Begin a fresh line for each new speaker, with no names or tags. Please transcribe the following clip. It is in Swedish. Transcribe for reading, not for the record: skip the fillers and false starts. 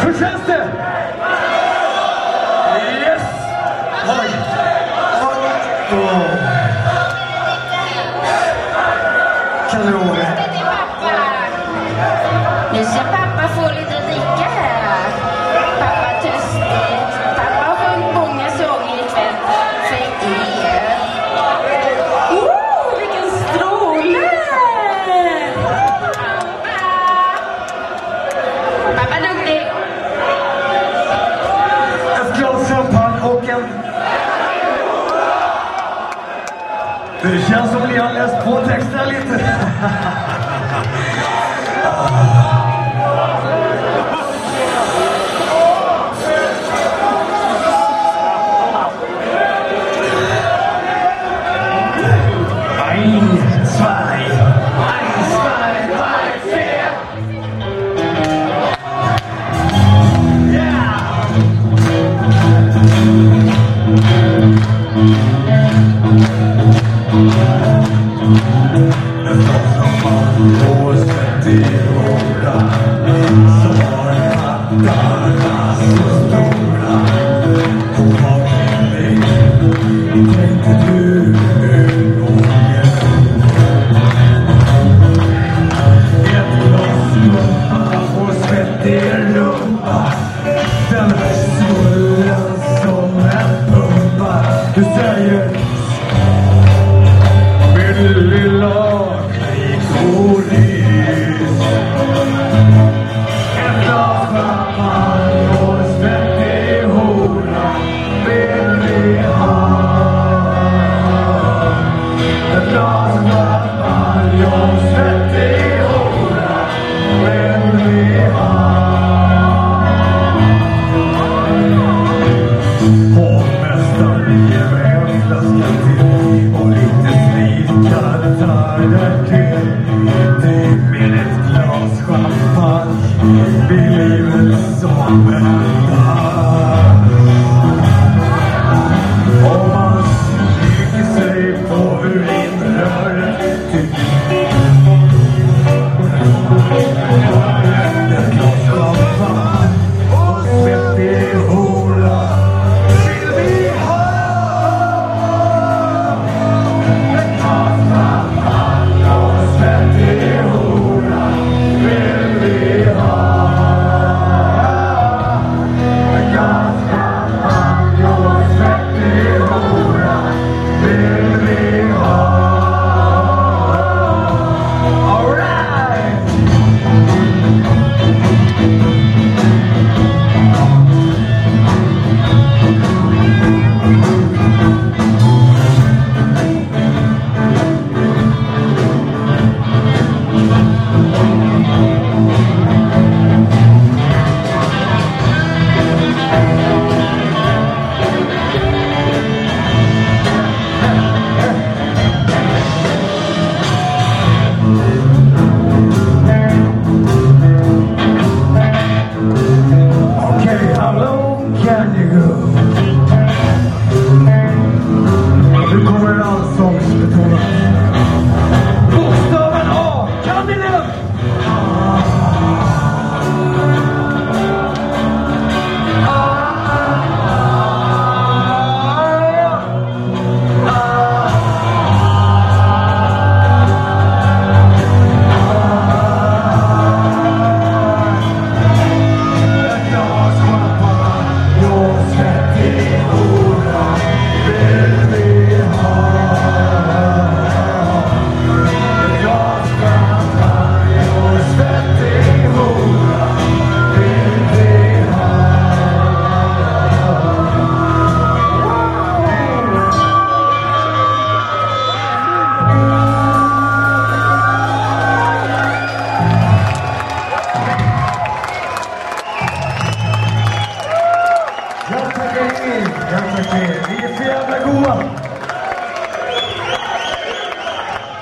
Hur känns det? Yes! Oj! Kanon!
Nu ska pappa få lite dricka här. Pappa törstig. Pappa har sjungit många sånger ikväll för er. Vilken stråle! Pappa duktig.
Ett glas champagne och en... Det känns som ni har läst på texten lite. Du säger min lilla klitoris. En glas champagne och svettig hora vill vi ha. Ett glas champagne och svettig hora vill vi ha. Och lite snikartarrar till. Med ett glas champagne blir livet som en dans. Och man stryker sig på urinröret till. Ett glas champagne och svettig hora vill vi ha. Jag tackar er. Vi är så jävla goa.